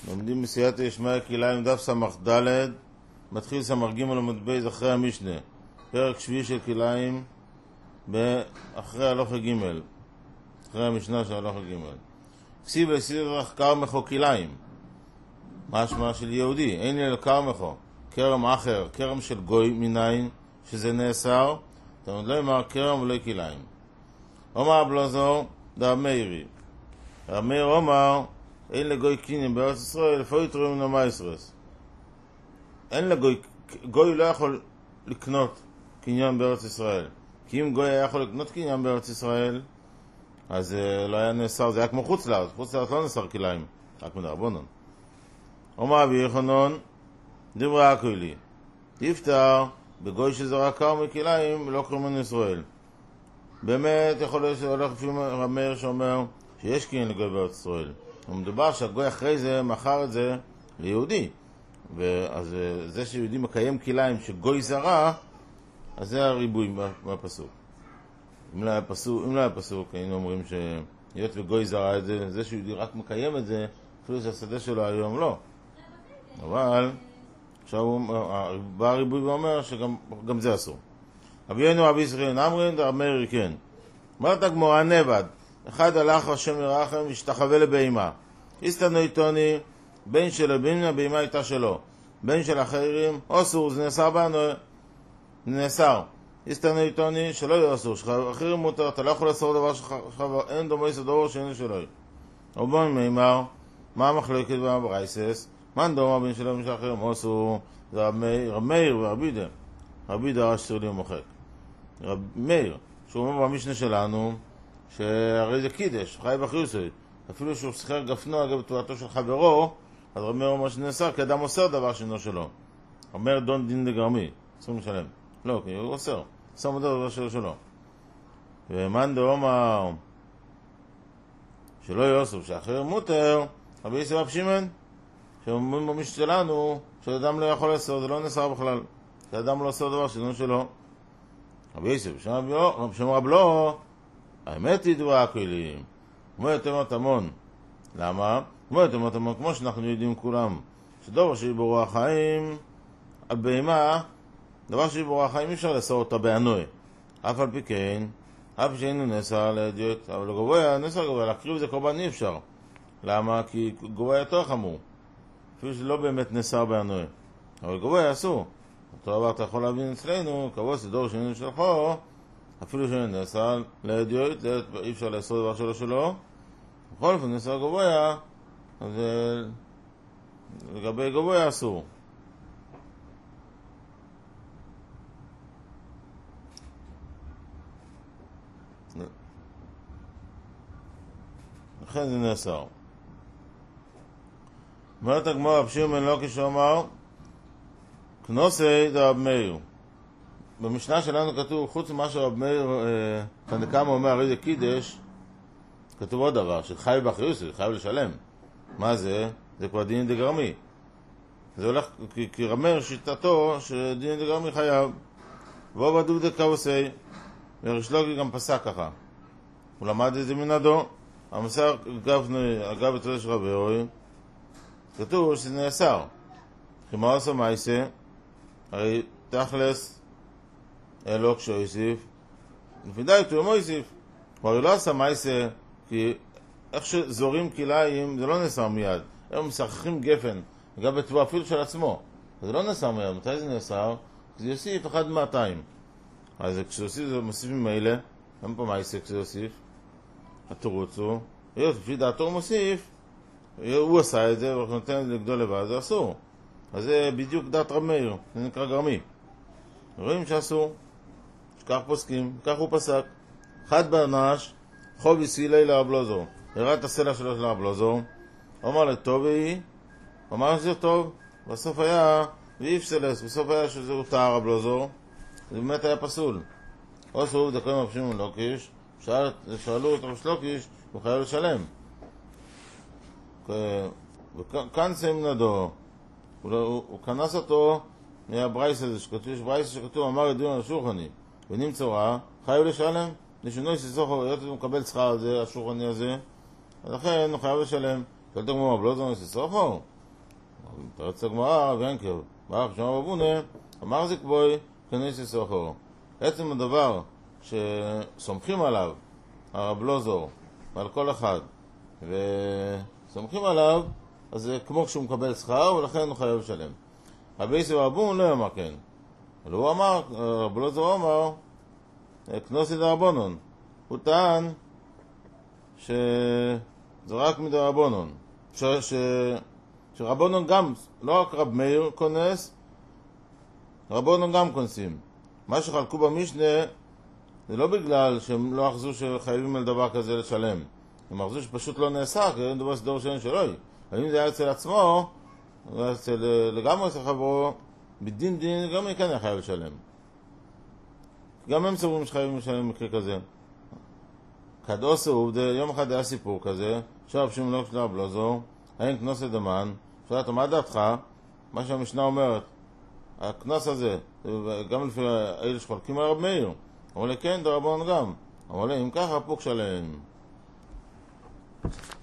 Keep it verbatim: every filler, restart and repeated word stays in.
לומדים בסייעתא דשמיא כלאיים דף סמך ד', מתחיל סמך ג' עמוד בייז אחרי המשנה, פרק שביעי של כלאיים אחרי הלוך ג', אחרי המשנה של הלוך ג'. כסיב לסדרך כרמכו כלאיים, משמע של יהודי, אין לי לכרמכו, כרם אחר, כרם של גוי מניין, שזה נאסר, תמיד לא אמר כרם ולא כלאיים. אומר בלוזור, דרב מאירי. רב מאיר אומר, אין לגוי קניין בארץ ישראל, לפעול יתרואים מן המייסרס. אין לגוי, גוי לא יכול לקנות קניין בארץ ישראל. כי אם גוי היה יכול לקנות קניין בארץ ישראל, אז לא היה נאסר, זה היה כמו חוץ לארץ. חוץ לארץ לא נאסר כלאיים, רק מדרבנן. אומר אבי יוחנן, דברי הכולי. תפטר, בגוי שזרק כרם מכלאיים, לא קוראים מן ישראל. באמת יכול להיות שהולך לפי רב מאיר שאומר שיש קניין לגוי בארץ ישראל. ומדובר שהגוי אחרי זה מכר את זה ליהודי. ואז זה שיהודי מקיים כלאיים שגוי זרה, אז זה הריבוי מהפסוק. אם לא היה פסוק, אם לא היה פסוק, היינו אומרים שהיות וגוי זרה את זה, זה שיהודי רק מקיים את זה, אפילו שהשדה שלו היום לא. אבל עכשיו הוא בא הריבוי ואומר שגם גם זה אסור. אבינו רבי ישראל נאמרין דרב מאיר כן. אומרת הגמרא נבד, אחד הלך השם ירחם והשתחווה לבהמה. הסתנו איתוני, בין של הבהמה, הבהמה הייתה שלו. בין של אחרים, אסור, זה נאסר בנו, נאסר. הסתנו איתוני, שלא יהיה אסור, שאחרים מותר, אתה לא יכול לעשות דבר שלך, אין דומה יסוד דבר שאין שלו. רבון מימר, מה המחלוקת ברייסס? מן דומה בין שלו ובין אחרים, אסור, זה רב מאיר ורבי דה. רבי דה ראש סרלי ומוחק. רב מאיר, שהוא אומר במשנה שלנו, שהרי זה קידש, חי בחיוסוי. אפילו שהוא שכר גפנו אגב תורתו של חברו, אז רב מאיר אומר שנאסר, כי אדם אוסר דבר שאינו שלו. אומר דון דין דגרמי, צריכים לשלם. לא, כי הוא אוסר. אוסר מודד דבר שלו שלו. ומאן דאמר שלא יוסף, שאחר מותר, רבי יוסף רב שמעון, שאומרים במשנה שלנו, שאדם לא יכול לאסור, זה לא נאסר בכלל. שאדם לא אוסר דבר שאינו שלו. רבי יוסף, שם רב לא, האמת היא דברי הכלים. כמו יותר מתמון. למה? כמו יותר מתמון, כמו שאנחנו יודעים כולם, שדבר שהיא ברוח החיים, הבהמה, דבר שהיא ברוח החיים, אי אפשר לאסור אותה בענוי. אף על פי כן, אף שאינו נאסר לאדיוט, אבל לגבוה, נאסר גבוה, להקריב זה קורבן אי אפשר. למה? כי גבוה יותר חמור. אפילו שלא באמת נאסר בענוי. אבל גבוה אסור. אותו דבר אתה יכול להבין אצלנו, קבוע שדור שאינו שלך, אפילו שאינו נאסר לאדיוט, אי אפשר לאסור דבר שלו שלו. בכל אופן נאסר גבוה, אז לגבי גבוה אסור. לכן זה נאסר. אומרת הגמרא רב שמעון בן לוקי שאמר, כנוסי דרב מאיר. במשנה שלנו כתוב, חוץ ממה שרב מאיר תנקמה אומר, הרי זה קידש, כתוב עוד דבר, שחייב באחריוסי, חייב לשלם. מה זה? זה כבר דין דגרמי. זה הולך, כי, כי רב מאיר שיטתו, שדין דגרמי חייב. והוא בדוב דקאוסי, וריש לוקי גם פסק ככה. הוא למד את זה מנדו, המסר אגב את זה של רבי אורי, כתוב שזה נאסר. כי מה עושה מייסה? הרי תכלס אלו כשהוא יוסיף, לפי די הוא לא יוסיף. הוא הרי לא עשה מייסה, כי איך שזורים כלאיים זה לא נאסר מיד. הם משחקים גפן, אגב בטבוע אפילו של עצמו. זה לא נאסר מיד. מתי זה נאסר? כי זה יוסיף אחד מאתיים. אז כשהוסיף זה מוסיף ממילא, גם פה מייסה כשזה יוסיף. התירוץ הוא, לפי דעתו הוא מוסיף, הוא עשה את זה, ואנחנו נותן את זה לגדול לבד, זה אסור. אז זה בדיוק דעת רב מאיר, זה נקרא גרמי. רואים שאסור, שכך פוסקים, כך הוא פסק. חד ברנש, חוב יסילי לרב לוזור. הראה את הסלע שלו של הרב לוזור, אמר לטוב היא, אמר שזה טוב, בסוף היה, ואיף סלס, בסוף היה שזה הותר הרב לוזור, זה באמת היה פסול. או סוף דקות רב שמעון בן לוקי, שאלו את רב שלוקיש, הוא חייב לשלם. וכאן סיים נדו, הוא כנס אותו מהברייס הזה, יש ברייס שכתוב, אמר ידוע על השולחני, ונמצא חייב לשלם, לשינוי שסוחו, היות הוא מקבל שכר על זה, השולחני הזה, אז לכן הוא חייב לשלם. שאלת הגמרא, אבל לא זמן שסוחו? תרץ הגמרא, ואנקר, ברח שמע רבונה, אמר זיק בוי, כנס יסוחו. עצם הדבר שסומכים עליו, הרב לוזור, ועל כל אחד, וסומכים עליו, אז זה כמו כשהוא מקבל שכר, ולכן הוא חייב לשלם. רבי יוסי ורבון לא אמר כן. אבל הוא אמר, רב לוזור אמר, כנוסי דרבנון. הוא טען שזה רק מדרבנון. ש... ש... שרבנון גם, לא רק רב מאיר כונס, רבנון גם כונסים. מה שחלקו במשנה זה לא בגלל שהם לא אחזו שחייבים על דבר כזה לשלם. הם אחזו שפשוט לא נעשה, כי אין דבר סדור שאין שלוי. אבל אם זה היה אצל עצמו, אצל, לגמרי אצל חברו, בדין דין גם מכאן היה חייב לשלם. גם הם סבורים שחייבים לשלם במקרה כזה. כד עושו, יום אחד היה סיפור כזה, שרב שמעון של רב לוזור, אין כנוס לדמן, שאלת, מה דעתך? מה שהמשנה אומרת, הכנוס הזה, גם לפי אלה שחולקים על רב מאיר, אמרו לי, כן, דרבנן גם. אמרו לי, אם ככה, פוק שלם.